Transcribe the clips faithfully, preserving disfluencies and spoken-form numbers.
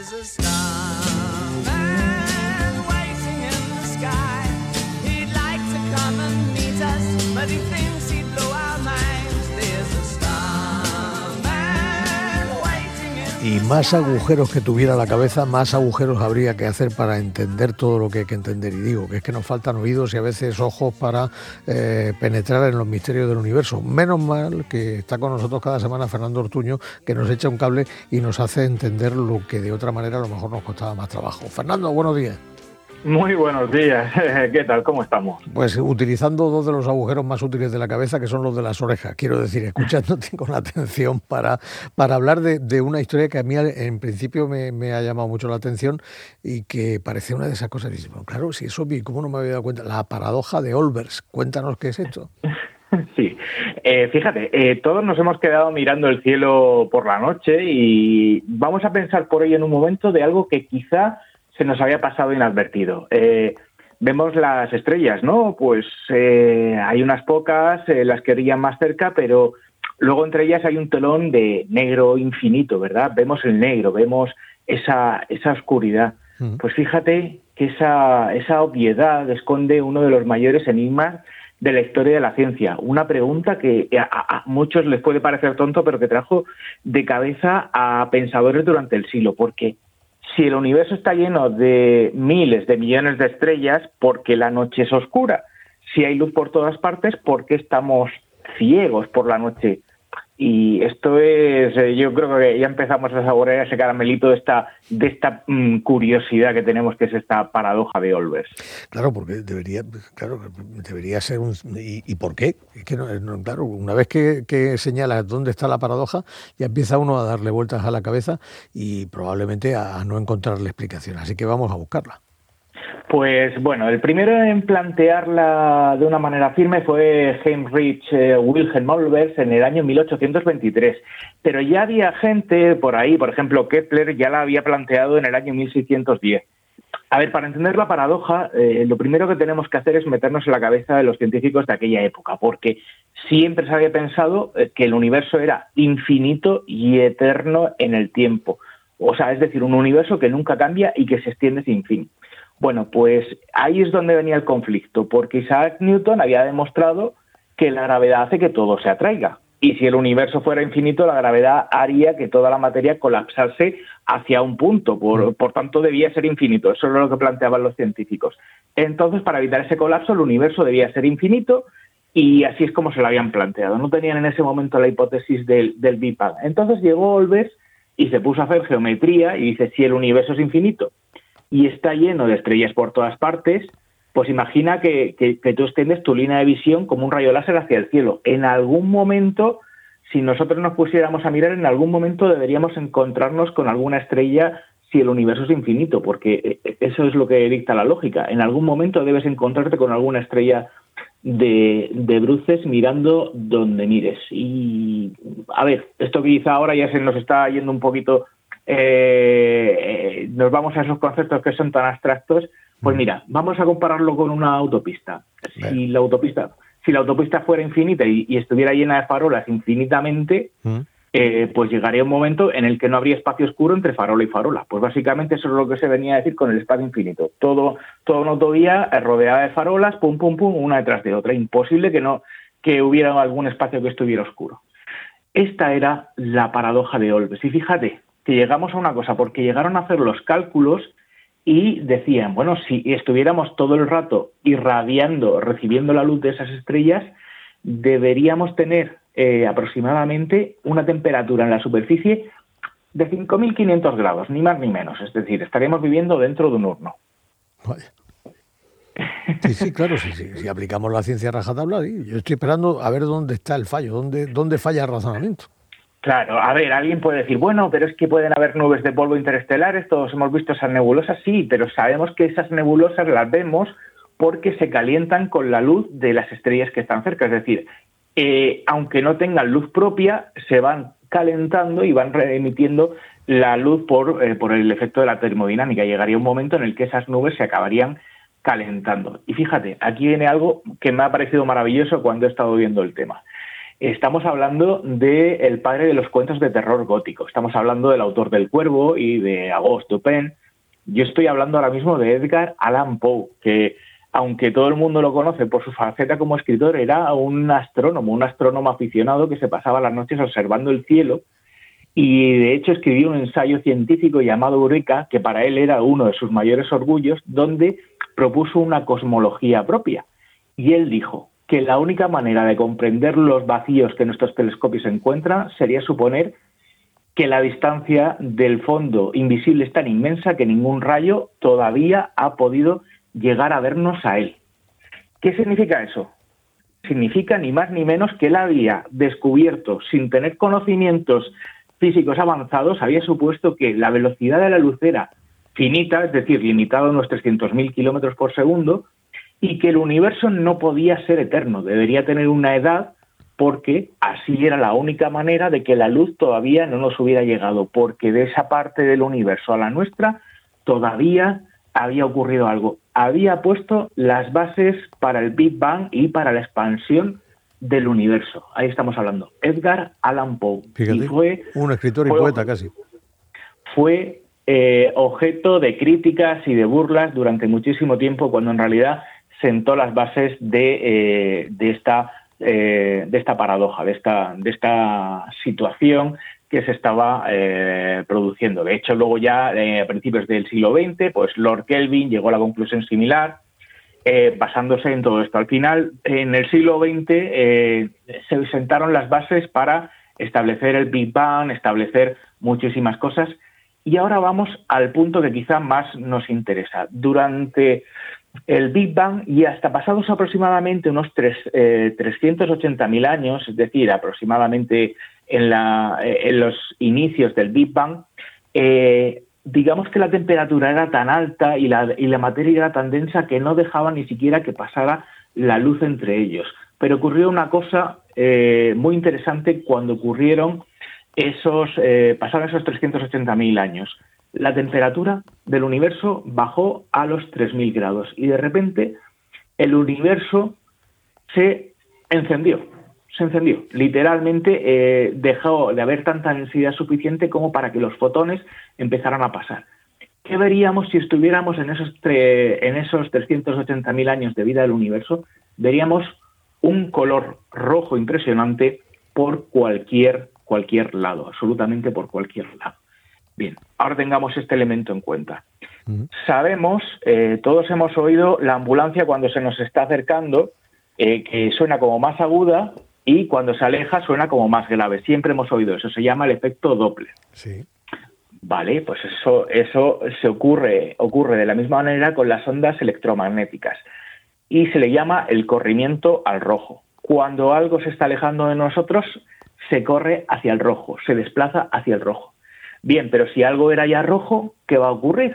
Y más agujeros que tuviera la cabeza, más agujeros habría que hacer para entender todo lo que hay que entender. Y digo que es que nos faltan oídos y a veces ojos para eh, penetrar en los misterios del universo. Menos mal que está con nosotros cada semana Fernando Ortuño, que nos echa un cable y nos hace entender lo que de otra manera a lo mejor nos costaba más trabajo. Fernando, buenos días. Muy buenos días, ¿qué tal? ¿Cómo estamos? Pues utilizando dos de los agujeros más útiles de la cabeza, que son los de las orejas, quiero decir, escuchándote con atención para, para hablar de, de una historia que a mí en principio me, me ha llamado mucho la atención y que parece una de esas cosas. Y, bueno, claro, si eso, ¿cómo no me había dado cuenta? La paradoja de Olbers, cuéntanos qué es esto. Sí, eh, fíjate, eh, todos nos hemos quedado mirando el cielo por la noche y vamos a pensar por ello en un momento de algo que quizá se nos había pasado inadvertido. Eh, vemos las estrellas, ¿no? Pues eh, hay unas pocas, eh, las que brillan más cerca, pero luego entre ellas hay un telón de negro infinito, ¿verdad? Vemos el negro, vemos esa, esa oscuridad. Mm. Pues fíjate que esa, esa obviedad esconde uno de los mayores enigmas de la historia de la ciencia. Una pregunta que a, a muchos les puede parecer tonto, pero que trajo de cabeza a pensadores durante el siglo, porque si el universo está lleno de miles de millones de estrellas, ¿por qué la noche es oscura? Si hay luz por todas partes, ¿por qué estamos ciegos por la noche? Y esto es, yo creo que ya empezamos a saborear ese caramelito de esta, de esta mmm, curiosidad que tenemos, que es esta paradoja de Olbers. Claro, porque debería, claro, debería ser un... ¿Y, y por qué? Es que no, no, claro, una vez que, que señalas dónde está la paradoja, ya empieza uno a darle vueltas a la cabeza y probablemente a, a no encontrarle explicación. Así que vamos a buscarla. Pues bueno, el primero en plantearla de una manera firme fue Heinrich eh, Wilhelm Olbers en el año mil ochocientos veintitrés, pero ya había gente por ahí, por ejemplo Kepler ya la había planteado en el año mil seiscientos diez. A ver, para entender la paradoja, eh, lo primero que tenemos que hacer es meternos en la cabeza de los científicos de aquella época, porque siempre se había pensado eh, que el universo era infinito y eterno en el tiempo, o sea, es decir, un universo que nunca cambia y que se extiende sin fin. Bueno, pues ahí es donde venía el conflicto, porque Isaac Newton había demostrado que la gravedad hace que todo se atraiga. Y si el universo fuera infinito, la gravedad haría que toda la materia colapsase hacia un punto. Por, por tanto, debía ser infinito. Eso es lo que planteaban los científicos. Entonces, para evitar ese colapso, el universo debía ser infinito y así es como se lo habían planteado. No tenían en ese momento la hipótesis del, del Big Bang. Entonces llegó Olbers y se puso a hacer geometría y dice, si el universo es infinito y está lleno de estrellas por todas partes, pues imagina que, que, que tú extiendes tu línea de visión como un rayo láser hacia el cielo. En algún momento, si nosotros nos pusiéramos a mirar, en algún momento deberíamos encontrarnos con alguna estrella si el universo es infinito, porque eso es lo que dicta la lógica. En algún momento debes encontrarte con alguna estrella de, de bruces mirando donde mires. Y, a ver, esto quizá ahora ya se nos está yendo un poquito... Eh, nos vamos a esos conceptos que son tan abstractos. Pues mira, vamos a compararlo con una autopista. Si la autopista, si la autopista fuera infinita y, y estuviera llena de farolas infinitamente, ¿Mm? eh, pues llegaría un momento en el que no habría espacio oscuro entre farola y farola. Pues básicamente eso es lo que se venía a decir con el espacio infinito. Todo, toda una autovía rodeada de farolas, pum, pum, pum, una detrás de otra. Imposible que no que hubiera algún espacio que estuviera oscuro. Esta era la paradoja de Olbers. Y fíjate que llegamos a una cosa, porque llegaron a hacer los cálculos y decían, bueno, si estuviéramos todo el rato irradiando, recibiendo la luz de esas estrellas, deberíamos tener eh, aproximadamente una temperatura en la superficie de cinco mil quinientos grados, ni más ni menos. Es decir, estaríamos viviendo dentro de un horno. Vaya. Sí, sí, claro, sí, sí. Si aplicamos la ciencia a rajatabla, ¿sí? Yo estoy esperando a ver dónde está el fallo, dónde, dónde falla el razonamiento. Claro, a ver, alguien puede decir, bueno, pero es que pueden haber nubes de polvo interestelares, todos hemos visto esas nebulosas, sí, pero sabemos que esas nebulosas las vemos porque se calientan con la luz de las estrellas que están cerca, es decir, eh, aunque no tengan luz propia, se van calentando y van emitiendo la luz por, eh, por el efecto de la termodinámica. Llegaría un momento en el que esas nubes se acabarían calentando. Y fíjate, aquí viene algo que me ha parecido maravilloso cuando he estado viendo el tema. Estamos hablando del padre de los cuentos de terror gótico. Estamos hablando del autor del Cuervo y de Auguste Dupin. Yo estoy hablando ahora mismo de Edgar Allan Poe, que aunque todo el mundo lo conoce por su faceta como escritor, era un astrónomo, un astrónomo aficionado que se pasaba las noches observando el cielo y de hecho escribió un ensayo científico llamado Eureka, que para él era uno de sus mayores orgullos, donde propuso una cosmología propia. Y él dijo que la única manera de comprender los vacíos que nuestros telescopios encuentran sería suponer que la distancia del fondo invisible es tan inmensa que ningún rayo todavía ha podido llegar a vernos a él. ¿Qué significa eso? Significa ni más ni menos que él había descubierto, sin tener conocimientos físicos avanzados, había supuesto que la velocidad de la luz era finita, es decir, limitada a unos trescientos mil kilómetros por segundo, y que el universo no podía ser eterno, debería tener una edad, porque así era la única manera de que la luz todavía no nos hubiera llegado, porque de esa parte del universo a la nuestra todavía había ocurrido algo. Había puesto las bases para el Big Bang y para la expansión del universo. Ahí estamos hablando. Edgar Allan Poe. Fíjate, y fue un escritor y fue, poeta casi. Fue eh, objeto de críticas y de burlas durante muchísimo tiempo, cuando en realidad sentó las bases de, eh, de, esta, eh, de esta paradoja, de esta, de esta situación que se estaba eh, produciendo. De hecho, luego ya eh, a principios del siglo veinte, pues Lord Kelvin llegó a la conclusión similar, eh, basándose en todo esto. Al final, en el siglo veinte, eh, se sentaron las bases para establecer el Big Bang, establecer muchísimas cosas, y ahora vamos al punto que quizá más nos interesa. Durante el Big Bang y hasta pasados aproximadamente unos tres, eh, trescientos ochenta mil años, es decir, aproximadamente en, la, en los inicios del Big Bang, eh, digamos que la temperatura era tan alta y la, y la materia era tan densa que no dejaba ni siquiera que pasara la luz entre ellos. Pero ocurrió una cosa eh, muy interesante cuando ocurrieron esos, eh, pasaron esos trescientos ochenta mil años. La temperatura del universo bajó a los tres mil grados y de repente el universo se encendió, se encendió. Literalmente eh, dejó de haber tanta densidad suficiente como para que los fotones empezaran a pasar. ¿Qué veríamos si estuviéramos en esos, tre- en esos trescientos ochenta mil años de vida del universo? Veríamos un color rojo impresionante por cualquier, cualquier lado, absolutamente por cualquier lado. Bien, ahora tengamos este elemento en cuenta. Uh-huh. Sabemos, eh, todos hemos oído la ambulancia cuando se nos está acercando, eh, que suena como más aguda, y cuando se aleja suena como más grave. Siempre hemos oído eso, se llama el efecto Doppler. Sí. Vale, pues eso, eso se ocurre, ocurre de la misma manera con las ondas electromagnéticas y se le llama el corrimiento al rojo. Cuando algo se está alejando de nosotros, se corre hacia el rojo, se desplaza hacia el rojo. Bien, pero si algo era ya rojo, ¿qué va a ocurrir?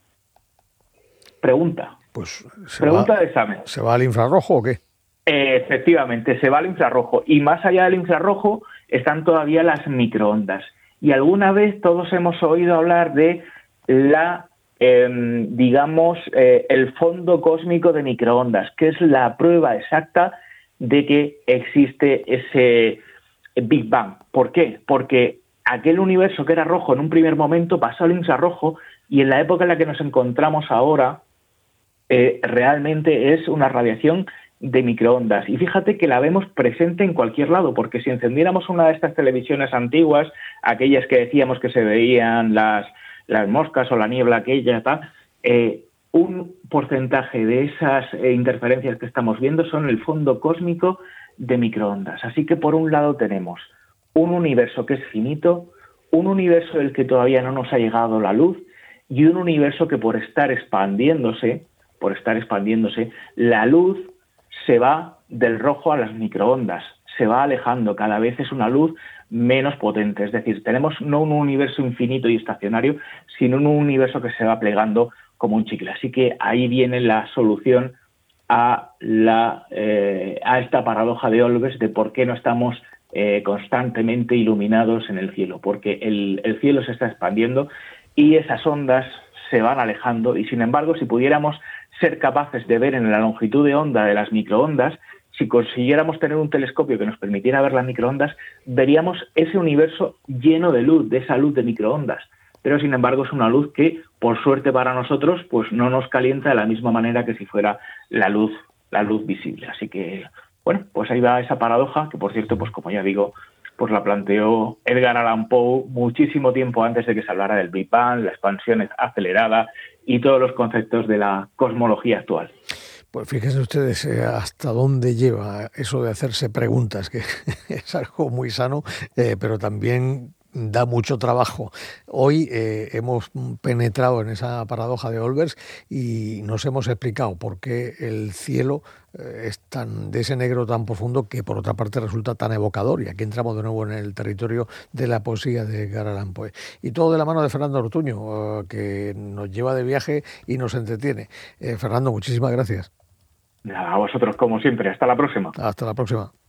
Pregunta. Pues se Pregunta va, de examen. ¿Se va al infrarrojo o qué? Eh, efectivamente, se va al infrarrojo. Y más allá del infrarrojo están todavía las microondas. Y alguna vez todos hemos oído hablar de la, eh, digamos, eh, el fondo cósmico de microondas, que es la prueba exacta de que existe ese Big Bang. ¿Por qué? Porque aquel universo que era rojo en un primer momento pasó al infrarrojo y en la época en la que nos encontramos ahora eh, realmente es una radiación de microondas. Y fíjate que la vemos presente en cualquier lado, porque si encendiéramos una de estas televisiones antiguas, aquellas que decíamos que se veían las, las moscas o la niebla aquella, tal, eh, un porcentaje de esas eh, interferencias que estamos viendo son el fondo cósmico de microondas. Así que por un lado tenemos un universo que es finito, un universo del que todavía no nos ha llegado la luz y un universo que por estar expandiéndose, por estar expandiéndose, la luz se va del rojo a las microondas, se va alejando, cada vez es una luz menos potente. Es decir, tenemos no un universo infinito y estacionario, sino un universo que se va plegando como un chicle. Así que ahí viene la solución a, la, eh, a esta paradoja de Olbers de por qué no estamos eh, constantemente iluminados en el cielo, porque el, el cielo se está expandiendo y esas ondas se van alejando y, sin embargo, si pudiéramos ser capaces de ver en la longitud de onda de las microondas, si consiguiéramos tener un telescopio que nos permitiera ver las microondas, veríamos ese universo lleno de luz, de esa luz de microondas. Pero, sin embargo, es una luz que, por suerte para nosotros, pues no nos calienta de la misma manera que si fuera la luz, la luz visible. Así que, bueno, pues ahí va esa paradoja, que, por cierto, pues como ya digo, pues la planteó Edgar Allan Poe muchísimo tiempo antes de que se hablara del Big Bang, la expansión acelerada y todos los conceptos de la cosmología actual. Pues fíjense ustedes eh, hasta dónde lleva eso de hacerse preguntas, que es algo muy sano, eh, pero también da mucho trabajo. Hoy eh, hemos penetrado en esa paradoja de Olbers y nos hemos explicado por qué el cielo eh, es tan de ese negro tan profundo que por otra parte resulta tan evocador. Y aquí entramos de nuevo en el territorio de la poesía de Edgar Allan Poe. Y todo de la mano de Fernando Ortuño, eh, que nos lleva de viaje y nos entretiene. Eh, Fernando, muchísimas gracias. A vosotros, como siempre. Hasta la próxima. Hasta la próxima.